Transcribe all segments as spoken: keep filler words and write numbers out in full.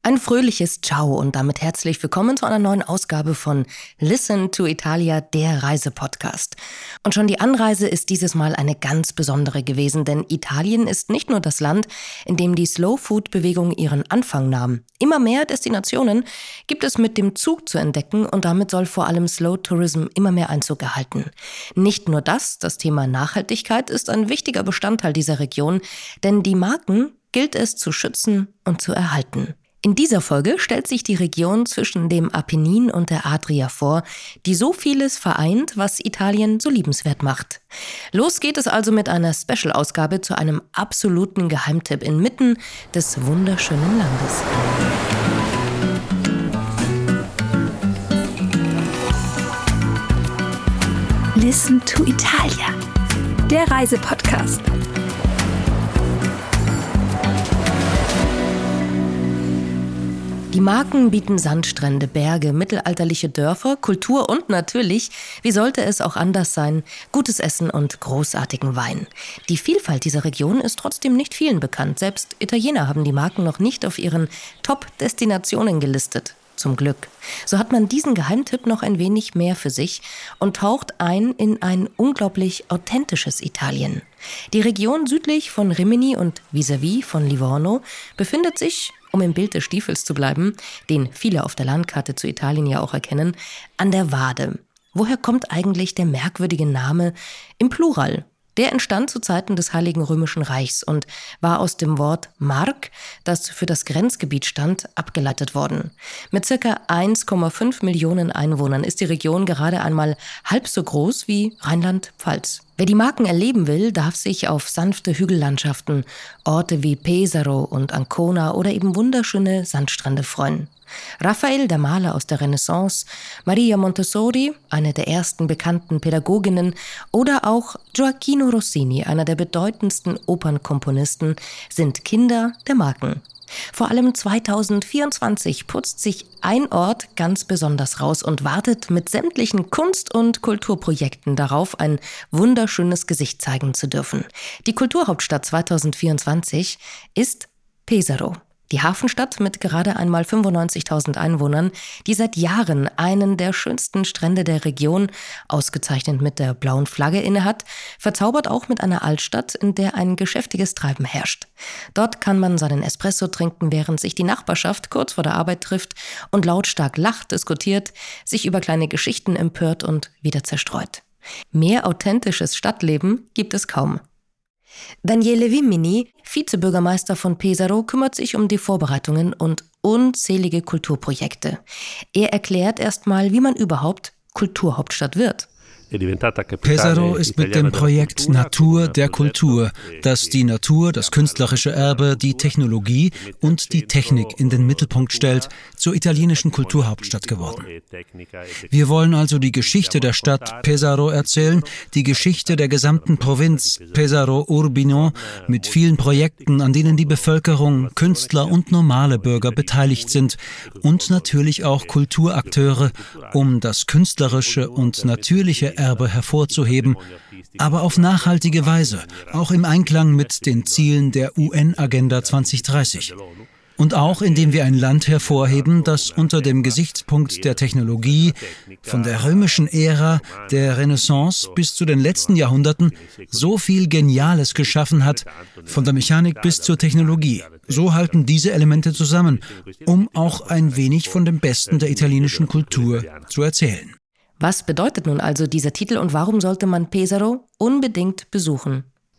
Ein fröhliches Ciao und damit herzlich willkommen zu einer neuen Ausgabe von Listen to Italia, der Reisepodcast. Und schon die Anreise ist dieses Mal eine ganz besondere gewesen, denn Italien ist nicht nur das Land, in dem die Slow-Food-Bewegung ihren Anfang nahm. Immer mehr Destinationen gibt es mit dem Zug zu entdecken und damit soll vor allem Slow Tourism immer mehr Einzug erhalten. Nicht nur das, das Thema Nachhaltigkeit ist ein wichtiger Bestandteil dieser Region, denn die Marken gilt es zu schützen und zu erhalten. In dieser Folge stellt sich die Region zwischen dem Apennin und der Adria vor, die so vieles vereint, was Italien so liebenswert macht. Los geht es also mit einer Special-Ausgabe zu einem absoluten Geheimtipp inmitten des wunderschönen Landes. Listen to Italia, der Reisepodcast. Die Marken bieten Sandstrände, Berge, mittelalterliche Dörfer, Kultur und natürlich, wie sollte es auch anders sein, gutes Essen und großartigen Wein. Die Vielfalt dieser Region ist trotzdem nicht vielen bekannt. Selbst Italiener haben die Marken noch nicht auf ihren Top-Destinationen gelistet. Zum Glück. So hat man diesen Geheimtipp noch ein wenig mehr für sich und taucht ein in ein unglaublich authentisches Italien. Die Region südlich von Rimini und vis-à-vis von Livorno befindet sich, um im Bild des Stiefels zu bleiben, den viele auf der Landkarte zu Italien ja auch erkennen, an der Wade. Woher kommt eigentlich der merkwürdige Name im Plural? Der entstand zu Zeiten des Heiligen Römischen Reichs und war aus dem Wort Mark, das für das Grenzgebiet stand, abgeleitet worden. Mit circa eins Komma fünf Millionen Einwohnern ist die Region gerade einmal halb so groß wie Rheinland-Pfalz. Wer die Marken erleben will, darf sich auf sanfte Hügellandschaften, Orte wie Pesaro und Ancona oder eben wunderschöne Sandstrände freuen. Raphael, der Maler aus der Renaissance, Maria Montessori, eine der ersten bekannten Pädagoginnen, oder auch Gioacchino Rossini, einer der bedeutendsten Opernkomponisten, sind Kinder der Marken. Vor allem zweitausendvierundzwanzig putzt sich ein Ort ganz besonders raus und wartet mit sämtlichen Kunst- und Kulturprojekten darauf, ein wunderschönes Gesicht zeigen zu dürfen. Die Kulturhauptstadt zweitausendvierundzwanzig ist Pesaro. Die Hafenstadt mit gerade einmal fünfundneunzigtausend Einwohnern, die seit Jahren einen der schönsten Strände der Region, ausgezeichnet mit der blauen Flagge, innehat, verzaubert auch mit einer Altstadt, in der ein geschäftiges Treiben herrscht. Dort kann man seinen Espresso trinken, während sich die Nachbarschaft kurz vor der Arbeit trifft und lautstark lacht, diskutiert, sich über kleine Geschichten empört und wieder zerstreut. Mehr authentisches Stadtleben gibt es kaum. Daniele Vimini, Vizebürgermeister von Pesaro, kümmert sich um die Vorbereitungen und unzählige Kulturprojekte. Er erklärt erstmal, wie man überhaupt Kulturhauptstadt wird. Pesaro ist mit dem Projekt Natur der Kultur, das die Natur, das künstlerische Erbe, die Technologie und die Technik in den Mittelpunkt stellt, zur italienischen Kulturhauptstadt geworden. Wir wollen also die Geschichte der Stadt Pesaro erzählen, die Geschichte der gesamten Provinz Pesaro Urbino mit vielen Projekten, an denen die Bevölkerung, Künstler und normale Bürger beteiligt sind und natürlich auch Kulturakteure, um das künstlerische und natürliche Erbe hervorzuheben, aber auf nachhaltige Weise, auch im Einklang mit den Zielen der U N-Agenda zwanzig dreißig. Und auch indem wir ein Land hervorheben, das unter dem Gesichtspunkt der Technologie von der römischen Ära, der Renaissance bis zu den letzten Jahrhunderten so viel Geniales geschaffen hat, von der Mechanik bis zur Technologie. So halten diese Elemente zusammen, um auch ein wenig von dem Besten der italienischen Kultur zu erzählen. Was bedeutet nun also dieser Titel und warum sollte man Pesaro unbedingt besuchen?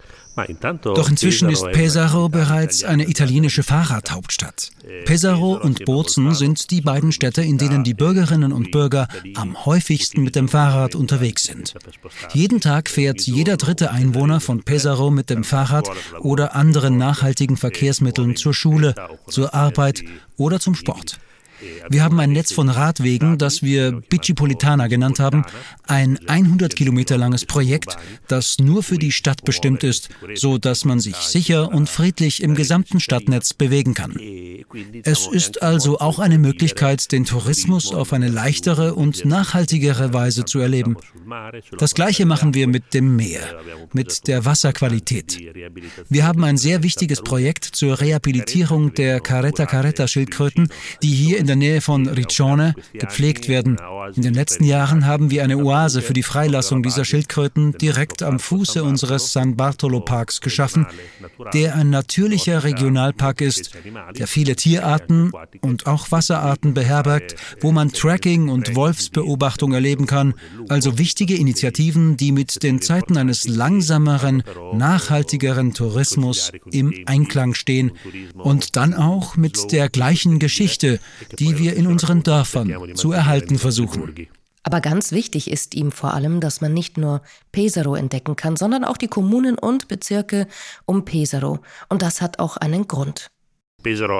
Doch inzwischen ist Pesaro bereits eine italienische Fahrradhauptstadt. Pesaro und Bozen sind die beiden Städte, in denen die Bürgerinnen und Bürger am häufigsten mit dem Fahrrad unterwegs sind. Jeden Tag fährt jeder dritte Einwohner von Pesaro mit dem Fahrrad oder anderen nachhaltigen Verkehrsmitteln zur Schule, zur Arbeit oder zum Sport. Wir haben ein Netz von Radwegen, das wir Bicipolitana genannt haben, ein hundert Kilometer langes Projekt, das nur für die Stadt bestimmt ist, so dass man sich sicher und friedlich im gesamten Stadtnetz bewegen kann. Es ist also auch eine Möglichkeit, den Tourismus auf eine leichtere und nachhaltigere Weise zu erleben. Das Gleiche machen wir mit dem Meer, mit der Wasserqualität. Wir haben ein sehr wichtiges Projekt zur Rehabilitierung der Caretta-Caretta-Schildkröten, die hier in der Nähe von Riccione gepflegt werden. In den letzten Jahren haben wir eine Oase für die Freilassung dieser Schildkröten direkt am Fuße unseres San Bartolo-Parks geschaffen, der ein natürlicher Regionalpark ist, der viele Tierarten und auch Wasserarten beherbergt, wo man Tracking und Wolfsbeobachtung erleben kann, also wichtige Initiativen, die mit den Zeiten eines langsameren, nachhaltigeren Tourismus im Einklang stehen und dann auch mit der gleichen Geschichte, die wir in unseren Dörfern zu erhalten versuchen. Aber ganz wichtig ist ihm vor allem, dass man nicht nur Pesaro entdecken kann, sondern auch die Kommunen und Bezirke um Pesaro. Und das hat auch einen Grund. Pesaro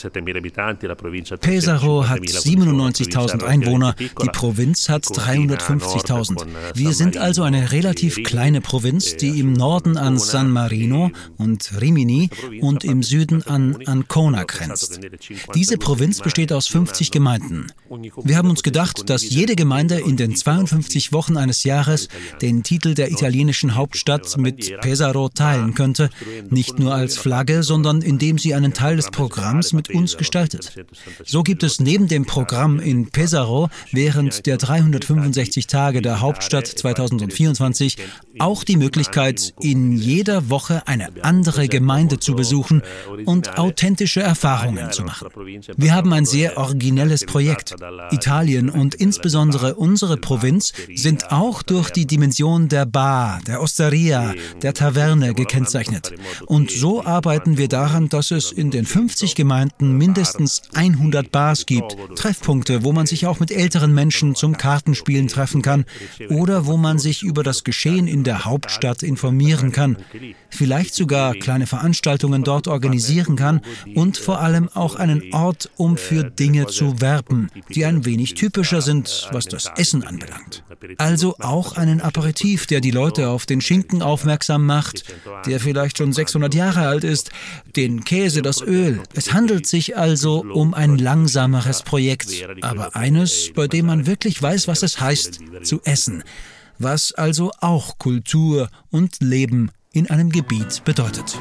hat siebenundneunzigtausend Einwohner, die Provinz hat dreihundertfünfzigtausend. Wir sind also eine relativ kleine Provinz, die im Norden an San Marino und Rimini und im Süden an Ancona grenzt. Diese Provinz besteht aus fünfzig Gemeinden. Wir haben uns gedacht, dass jede Gemeinde in den zweiundfünfzig Wochen eines Jahres den Titel der italienischen Hauptstadt mit Pesaro teilen könnte, nicht nur als Flagge, sondern indem sie einen Teil des Programms mit uns gestaltet. So gibt es neben dem Programm in Pesaro während der dreihundertfünfundsechzig Tage der Hauptstadt zweitausendvierundzwanzig auch die Möglichkeit, in jeder Woche eine andere Gemeinde zu besuchen und authentische Erfahrungen zu machen. Wir haben ein sehr originelles Projekt. Italien und insbesondere unsere Provinz sind auch durch die Dimension der Bar, der Osteria, der Taverne gekennzeichnet. Und so arbeiten wir daran, dass es in den fünfzig Gemeinden mindestens hundert Bars gibt, Treffpunkte, wo man sich auch mit älteren Menschen zum Kartenspielen treffen kann oder wo man sich über das Geschehen in der Hauptstadt informieren kann, vielleicht sogar kleine Veranstaltungen dort organisieren kann und vor allem auch einen Ort, um für Dinge zu werben, die ein wenig typischer sind, was das Essen anbelangt. Also auch einen Aperitif, der die Leute auf den Schinken aufmerksam macht, der vielleicht schon sechshundert Jahre alt ist, den Käse, das Öl. Es handelt sich also um ein langsameres Projekt, aber eines, bei dem man wirklich weiß, was es heißt, zu essen, was also auch Kultur und Leben in einem Gebiet bedeutet.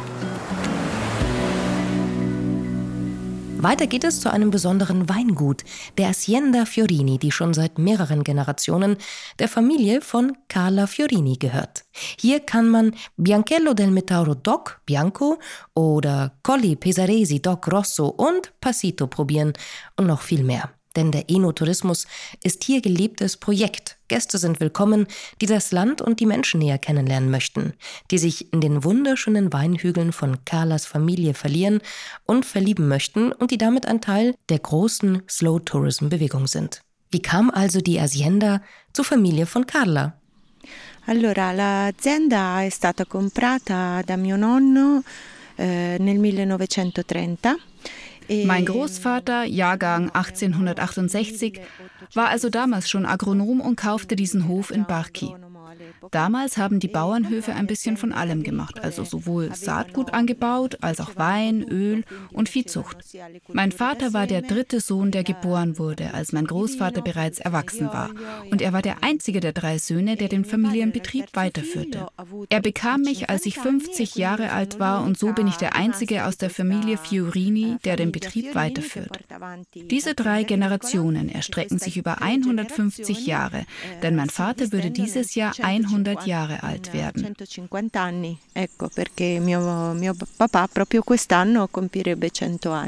Weiter geht es zu einem besonderen Weingut, der Azienda Fiorini, die schon seit mehreren Generationen der Familie von Carla Fiorini gehört. Hier kann man Bianchello del Metauro Doc Bianco oder Colli Pesaresi Doc Rosso und Passito probieren und noch viel mehr. Denn der Enotourismus ist hier gelebtes Projekt. Gäste sind willkommen, die das Land und die Menschen näher kennenlernen möchten, die sich in den wunderschönen Weinhügeln von Carlas Familie verlieren und verlieben möchten und die damit ein Teil der großen Slow-Tourism-Bewegung sind. Wie kam also die Azienda zur Familie von Carla? Allora, l'azienda è stata comprata da mio nonno eh, nel millenovecentotrenta. Mein Großvater, Jahrgang achtzehnhundertachtundsechzig, war also damals schon Agronom und kaufte diesen Hof in Barchi. Damals haben die Bauernhöfe ein bisschen von allem gemacht, also sowohl Saatgut angebaut, als auch Wein, Öl und Viehzucht. Mein Vater war der dritte Sohn, der geboren wurde, als mein Großvater bereits erwachsen war. Und er war der einzige der drei Söhne, der den Familienbetrieb weiterführte. Er bekam mich, als ich fünfzig Jahre alt war, und so bin ich der einzige aus der Familie Fiorini, der den Betrieb weiterführt. Diese drei Generationen erstrecken sich über hundertfünfzig Jahre, denn mein Vater würde dieses Jahr hundert Jahre alt werden.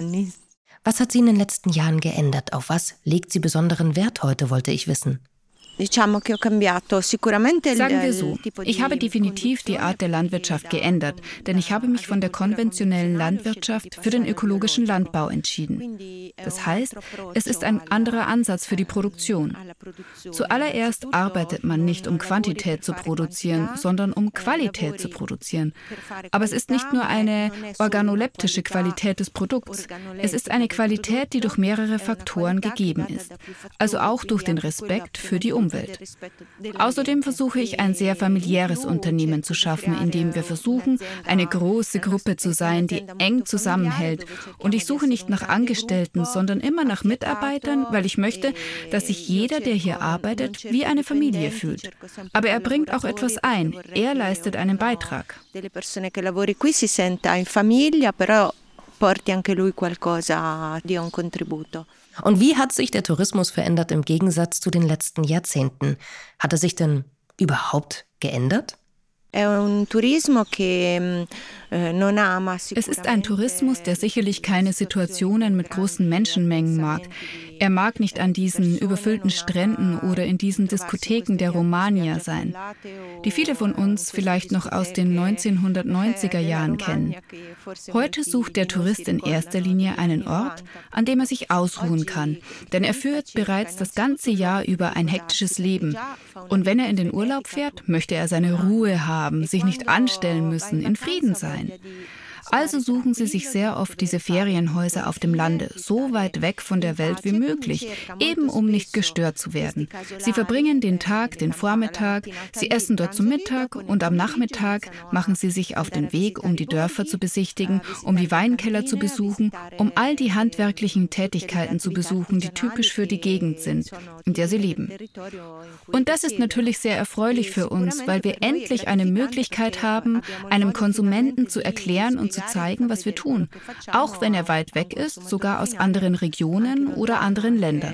Was hat sie in den letzten Jahren geändert? Auf was legt sie besonderen Wert heute, wollte ich wissen. Sagen wir so, ich habe definitiv die Art der Landwirtschaft geändert, denn ich habe mich von der konventionellen Landwirtschaft für den ökologischen Landbau entschieden. Das heißt, es ist ein anderer Ansatz für die Produktion. Zuallererst arbeitet man nicht, um Quantität zu produzieren, sondern um Qualität zu produzieren. Aber es ist nicht nur eine organoleptische Qualität des Produkts, es ist eine Qualität, die durch mehrere Faktoren gegeben ist, also auch durch den Respekt für die Umwelt. Umwelt. Außerdem versuche ich, ein sehr familiäres Unternehmen zu schaffen, in dem wir versuchen, eine große Gruppe zu sein, die eng zusammenhält. Und ich suche nicht nach Angestellten, sondern immer nach Mitarbeitern, weil ich möchte, dass sich jeder, der hier arbeitet, wie eine Familie fühlt. Aber er bringt auch etwas ein. Er leistet einen Beitrag. Porti anche lui qualcosa di un contributo. Und wie hat sich der Tourismus verändert im Gegensatz zu den letzten Jahrzehnten? Hat er sich denn überhaupt geändert? Es ist ein Tourismus, der sicherlich keine Situationen mit großen Menschenmengen mag. Er mag nicht an diesen überfüllten Stränden oder in diesen Diskotheken der Romagna sein, die viele von uns vielleicht noch aus den neunzehnhundertneunziger Jahren kennen. Heute sucht der Tourist in erster Linie einen Ort, an dem er sich ausruhen kann, denn er führt bereits das ganze Jahr über ein hektisches Leben. Und wenn er in den Urlaub fährt, möchte er seine Ruhe haben, sich nicht anstellen müssen, in Frieden sein. Also suchen sie sich sehr oft diese Ferienhäuser auf dem Lande, so weit weg von der Welt wie möglich, eben um nicht gestört zu werden. Sie verbringen den Tag, den Vormittag, sie essen dort zu Mittag und am Nachmittag machen sie sich auf den Weg, um die Dörfer zu besichtigen, um die Weinkeller zu besuchen, um all die handwerklichen Tätigkeiten zu besuchen, die typisch für die Gegend sind, in der sie leben. Und das ist natürlich sehr erfreulich für uns, weil wir endlich eine Möglichkeit haben, einem Konsumenten zu erklären und zu zeigen, was wir tun, auch wenn er weit weg ist, sogar aus anderen Regionen oder anderen Ländern.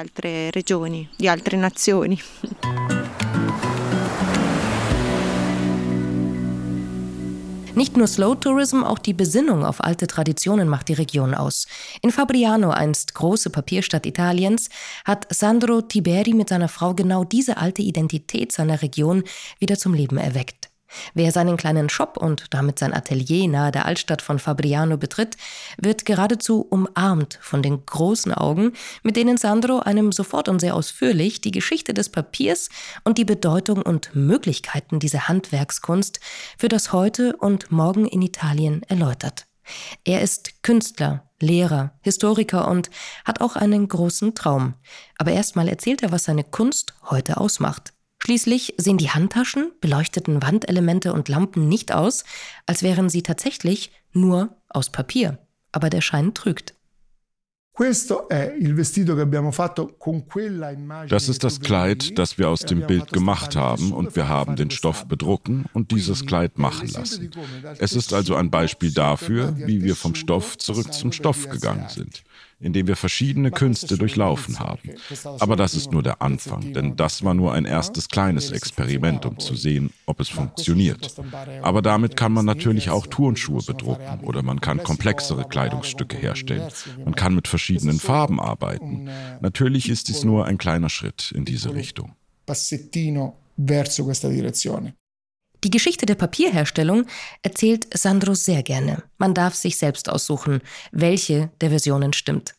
Nicht nur Slow Tourism, auch die Besinnung auf alte Traditionen macht die Region aus. In Fabriano, einst große Papierstadt Italiens, hat Sandro Tiberi mit seiner Frau genau diese alte Identität seiner Region wieder zum Leben erweckt. Wer seinen kleinen Shop und damit sein Atelier nahe der Altstadt von Fabriano betritt, wird geradezu umarmt von den großen Augen, mit denen Sandro einem sofort und sehr ausführlich die Geschichte des Papiers und die Bedeutung und Möglichkeiten dieser Handwerkskunst für das Heute und Morgen in Italien erläutert. Er ist Künstler, Lehrer, Historiker und hat auch einen großen Traum. Aber erstmal erzählt er, was seine Kunst heute ausmacht. Schließlich sehen die Handtaschen, beleuchteten Wandelemente und Lampen nicht aus, als wären sie tatsächlich nur aus Papier. Aber der Schein trügt. Das ist das Kleid, das wir aus dem Bild gemacht haben, und wir haben den Stoff bedrucken und dieses Kleid machen lassen. Es ist also ein Beispiel dafür, wie wir vom Stoff zurück zum Stoff gegangen sind, indem wir verschiedene Künste durchlaufen haben. Aber das ist nur der Anfang, denn das war nur ein erstes kleines Experiment, um zu sehen, ob es funktioniert. Aber damit kann man natürlich auch Turnschuhe bedrucken oder man kann komplexere Kleidungsstücke herstellen. Man kann mit verschiedenen Farben arbeiten. Natürlich ist dies nur ein kleiner Schritt in diese Richtung. Die Geschichte der Papierherstellung erzählt Sandro sehr gerne. Man darf sich selbst aussuchen, welche der Versionen stimmt.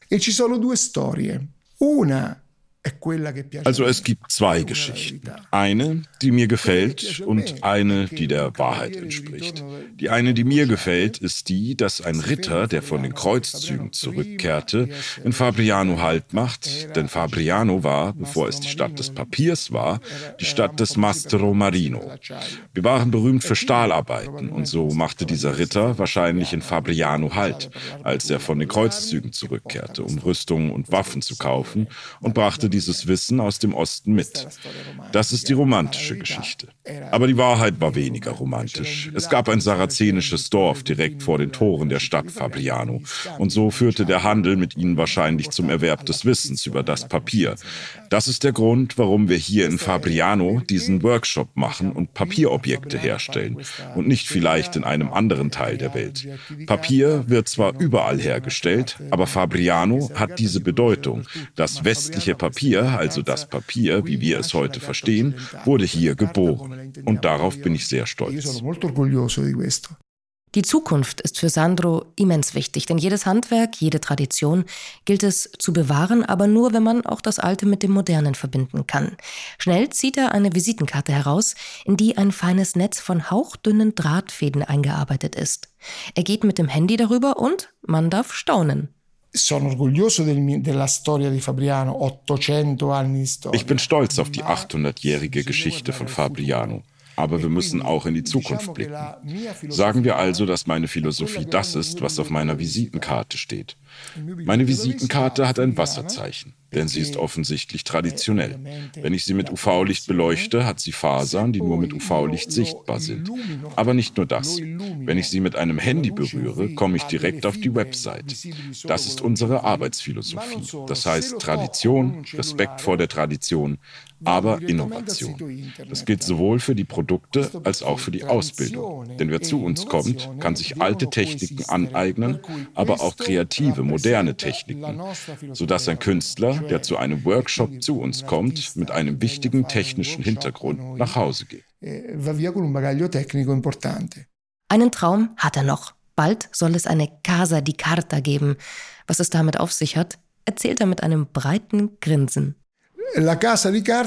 Also es gibt zwei Geschichten. Eine, die mir gefällt, und eine, die der Wahrheit entspricht. Die eine, die mir gefällt, ist die, dass ein Ritter, der von den Kreuzzügen zurückkehrte, in Fabriano Halt macht. Denn Fabriano war, bevor es die Stadt des Papiers war, die Stadt des Mastro Marino. Wir waren berühmt für Stahlarbeiten und so machte dieser Ritter wahrscheinlich in Fabriano Halt, als er von den Kreuzzügen zurückkehrte, um Rüstungen und Waffen zu kaufen, und brachte dieses Wissen aus dem Osten mit. Das ist die romantische Geschichte. Aber die Wahrheit war weniger romantisch. Es gab ein sarazenisches Dorf direkt vor den Toren der Stadt Fabriano. Und so führte der Handel mit ihnen wahrscheinlich zum Erwerb des Wissens über das Papier. Das ist der Grund, warum wir hier in Fabriano diesen Workshop machen und Papierobjekte herstellen und nicht vielleicht in einem anderen Teil der Welt. Papier wird zwar überall hergestellt, aber Fabriano hat diese Bedeutung, das westliche Papier Papier, also das Papier, wie wir es heute verstehen, wurde hier geboren. Und darauf bin ich sehr stolz. Die Zukunft ist für Sandro immens wichtig, denn jedes Handwerk, jede Tradition gilt es zu bewahren, aber nur, wenn man auch das Alte mit dem Modernen verbinden kann. Schnell zieht er eine Visitenkarte heraus, in die ein feines Netz von hauchdünnen Drahtfäden eingearbeitet ist. Er geht mit dem Handy darüber und man darf staunen. Ich bin stolz auf die achthundertjährige Geschichte von Fabriano. Aber wir müssen auch in die Zukunft blicken. Sagen wir also, dass meine Philosophie das ist, was auf meiner Visitenkarte steht. Meine Visitenkarte hat ein Wasserzeichen, denn sie ist offensichtlich traditionell. Wenn ich sie mit U V-Licht beleuchte, hat sie Fasern, die nur mit U V-Licht sichtbar sind. Aber nicht nur das. Wenn ich sie mit einem Handy berühre, komme ich direkt auf die Website. Das ist unsere Arbeitsphilosophie. Das heißt Tradition, Respekt vor der Tradition, aber Innovation. Das gilt sowohl für die Produkte als auch für die Ausbildung. Denn wer zu uns kommt, kann sich alte Techniken aneignen, aber auch kreative, moderne Techniken, sodass ein Künstler, der zu einem Workshop zu uns kommt, mit einem wichtigen technischen Hintergrund nach Hause geht. Einen Traum hat er noch. Bald soll es eine Casa di Carta geben. Was es damit auf sich hat, erzählt er mit einem breiten Grinsen. Was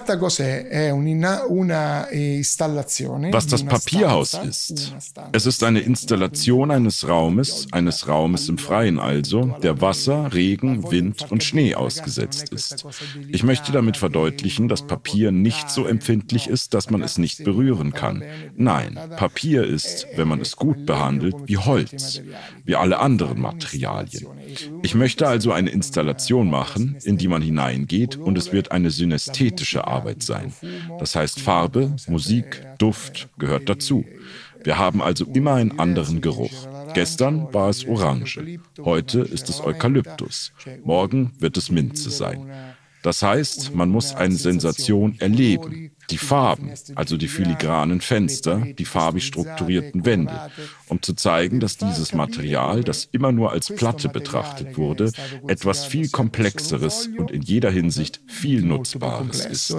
das Papierhaus ist, es ist eine Installation eines Raumes, eines Raumes im Freien also, der Wasser, Regen, Wind und Schnee ausgesetzt ist. Ich möchte damit verdeutlichen, dass Papier nicht so empfindlich ist, dass man es nicht berühren kann. Nein, Papier ist, wenn man es gut behandelt, wie Holz, wie alle anderen Materialien. Ich möchte also eine Installation machen, in die man hineingeht und es wird eine synästhetische Arbeit sein. Das heißt, Farbe, Musik, Duft gehört dazu. Wir haben also immer einen anderen Geruch. Gestern war es Orange, heute ist es Eukalyptus, morgen wird es Minze sein. Das heißt, man muss eine Sensation erleben. Die Farben, also die filigranen Fenster, die farbig strukturierten Wände, um zu zeigen, dass dieses Material, das immer nur als Platte betrachtet wurde, etwas viel Komplexeres und in jeder Hinsicht viel Nutzbares ist.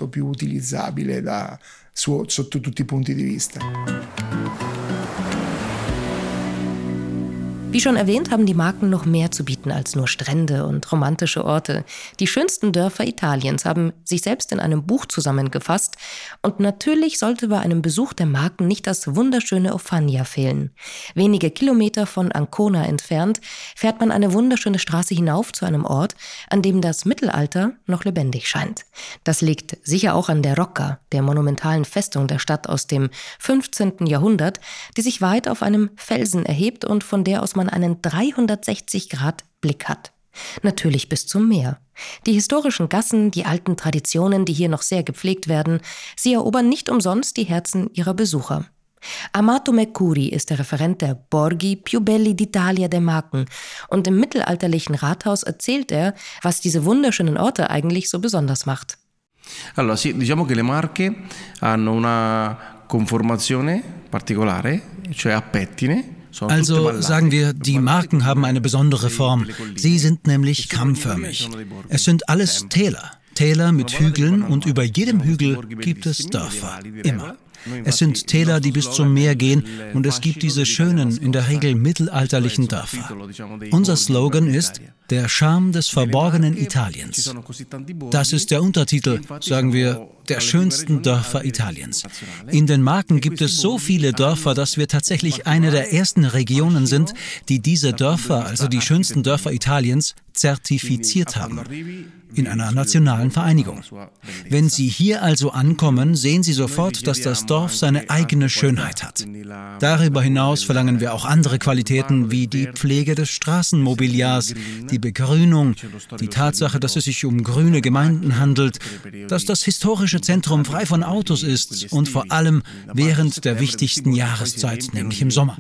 Wie schon erwähnt, haben die Marken noch mehr zu bieten als nur Strände und romantische Orte. Die schönsten Dörfer Italiens haben sich selbst in einem Buch zusammengefasst. Und natürlich sollte bei einem Besuch der Marken nicht das wunderschöne Ofagna fehlen. Wenige Kilometer von Ancona entfernt fährt man eine wunderschöne Straße hinauf zu einem Ort, an dem das Mittelalter noch lebendig scheint. Das liegt sicher auch an der Rocca, der monumentalen Festung der Stadt aus dem fünfzehnten Jahrhundert, die sich weit auf einem Felsen erhebt und von der aus man einen dreihundertsechzig Grad Blick hat. Natürlich bis zum Meer. Die historischen Gassen, die alten Traditionen, die hier noch sehr gepflegt werden, sie erobern nicht umsonst die Herzen ihrer Besucher. Amato Mercuri ist der Referent der Borghi più belli d'Italia der Marken und im mittelalterlichen Rathaus erzählt er, was diese wunderschönen Orte eigentlich so besonders macht. Allora, sì, diciamo che le Marche hanno una conformazione particolare, cioè a pettine. Also sagen wir, die Marken haben eine besondere Form. Sie sind nämlich kammförmig. Es sind alles Täler. Täler mit Hügeln und über jedem Hügel gibt es Dörfer. Immer. Es sind Täler, die bis zum Meer gehen und es gibt diese schönen, in der Regel mittelalterlichen Dörfer. Unser Slogan ist der Charme des verborgenen Italiens. Das ist der Untertitel, sagen wir, der schönsten Dörfer Italiens. In den Marken gibt es so viele Dörfer, dass wir tatsächlich eine der ersten Regionen sind, die diese Dörfer, also die schönsten Dörfer Italiens, zertifiziert haben. In einer nationalen Vereinigung. Wenn Sie hier also ankommen, sehen Sie sofort, dass das Dorf seine eigene Schönheit hat. Darüber hinaus verlangen wir auch andere Qualitäten wie die Pflege des Straßenmobiliars, die Begrünung, die Tatsache, dass es sich um grüne Gemeinden handelt, dass das historische Zentrum frei von Autos ist und vor allem während der wichtigsten Jahreszeit, nämlich im Sommer.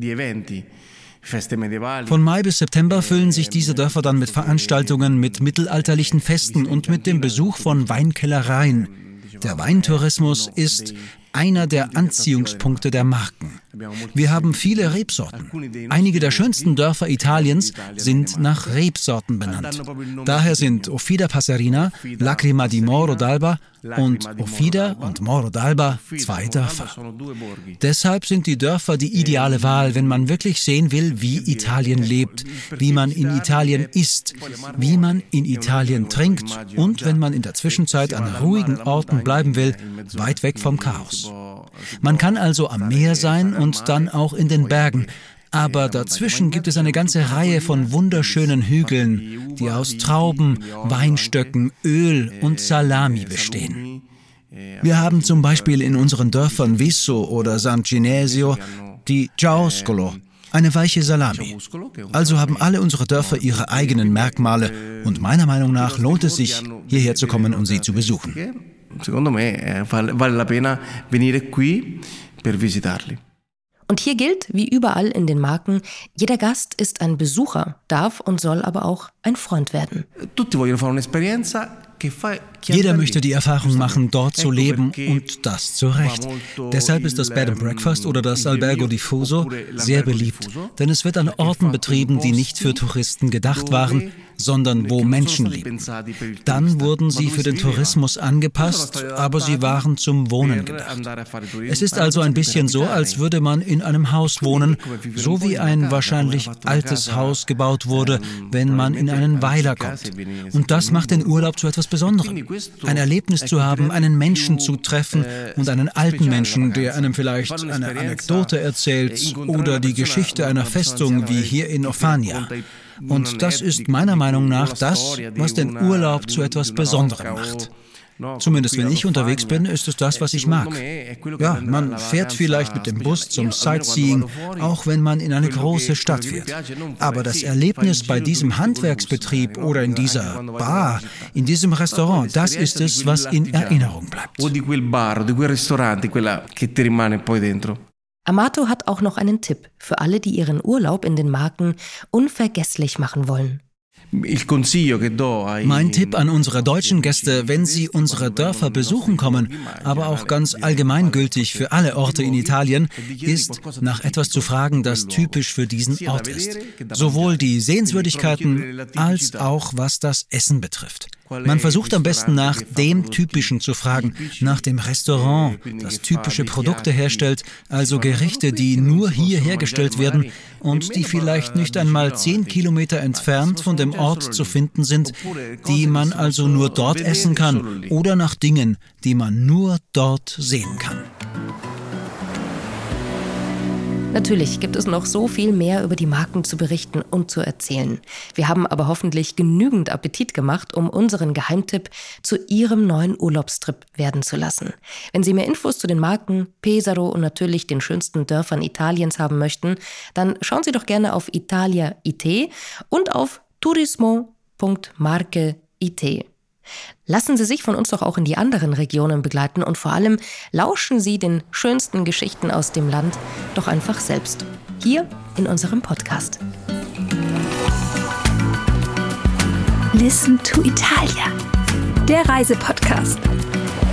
Von Mai bis September füllen sich diese Dörfer dann mit Veranstaltungen, mit mittelalterlichen Festen und mit dem Besuch von Weinkellereien. Der Weintourismus ist einer der Anziehungspunkte der Marken. Wir haben viele Rebsorten. Einige der schönsten Dörfer Italiens sind nach Rebsorten benannt. Daher sind Offida Passerina, Lacrima di Moro d'Alba und Offida und Moro d'Alba zwei Dörfer. Deshalb sind die Dörfer die ideale Wahl, wenn man wirklich sehen will, wie Italien lebt, wie man in Italien isst, wie man in Italien trinkt und wenn man in der Zwischenzeit an ruhigen Orten bleiben will, weit weg vom Chaos. Man kann also am Meer sein und dann auch in den Bergen. Aber dazwischen gibt es eine ganze Reihe von wunderschönen Hügeln, die aus Trauben, Weinstöcken, Öl und Salami bestehen. Wir haben zum Beispiel in unseren Dörfern Visso oder San Ginesio die Giaoscolo, eine weiche Salami. Also haben alle unsere Dörfer ihre eigenen Merkmale und meiner Meinung nach lohnt es sich, hierher zu kommen und sie zu besuchen. Secondo me vale la pena venire qui per visitarli. Und hier gilt, wie überall in den Marken, jeder Gast ist ein Besucher, darf und soll aber auch ein Freund werden. Tutti vogliono fare un'esperienza. Jeder möchte die Erfahrung machen, dort zu leben und das zu Recht. Deshalb ist das Bed and Breakfast oder das Albergo Diffuso sehr beliebt, denn es wird an Orten betrieben, die nicht für Touristen gedacht waren, sondern wo Menschen leben. Dann wurden sie für den Tourismus angepasst, aber sie waren zum Wohnen gedacht. Es ist also ein bisschen so, als würde man in einem Haus wohnen, so wie ein wahrscheinlich altes Haus gebaut wurde, wenn man in einen Weiler kommt. Und das macht den Urlaub zu etwas Besonderem. Ein Erlebnis zu haben, einen Menschen zu treffen und einen alten Menschen, der einem vielleicht eine Anekdote erzählt oder die Geschichte einer Festung wie hier in Ofania. Und das ist meiner Meinung nach das, was den Urlaub zu etwas Besonderem macht. Zumindest wenn ich unterwegs bin, ist es das, was ich mag. Ja, man fährt vielleicht mit dem Bus zum Sightseeing, auch wenn man in eine große Stadt fährt. Aber das Erlebnis bei diesem Handwerksbetrieb oder in dieser Bar, in diesem Restaurant, das ist es, was in Erinnerung bleibt. Amato hat auch noch einen Tipp für alle, die ihren Urlaub in den Marken unvergesslich machen wollen. Mein Tipp an unsere deutschen Gäste, wenn sie unsere Dörfer besuchen kommen, aber auch ganz allgemeingültig für alle Orte in Italien, ist, nach etwas zu fragen, das typisch für diesen Ort ist. Sowohl die Sehenswürdigkeiten als auch was das Essen betrifft. Man versucht am besten nach dem Typischen zu fragen, nach dem Restaurant, das typische Produkte herstellt, also Gerichte, die nur hier hergestellt werden und die vielleicht nicht einmal zehn Kilometer entfernt von dem Ort zu finden sind, die man also nur dort essen kann oder nach Dingen, die man nur dort sehen kann. Natürlich gibt es noch so viel mehr über die Marken zu berichten und zu erzählen. Wir haben aber hoffentlich genügend Appetit gemacht, um unseren Geheimtipp zu Ihrem neuen Urlaubstrip werden zu lassen. Wenn Sie mehr Infos zu den Marken, Pesaro und natürlich den schönsten Dörfern Italiens haben möchten, dann schauen Sie doch gerne auf Italia punkt I T und auf turismo punkt marche punkt I T. Lassen Sie sich von uns doch auch in die anderen Regionen begleiten und vor allem lauschen Sie den schönsten Geschichten aus dem Land doch einfach selbst. Hier in unserem Podcast. Listen to Italia, der Reisepodcast.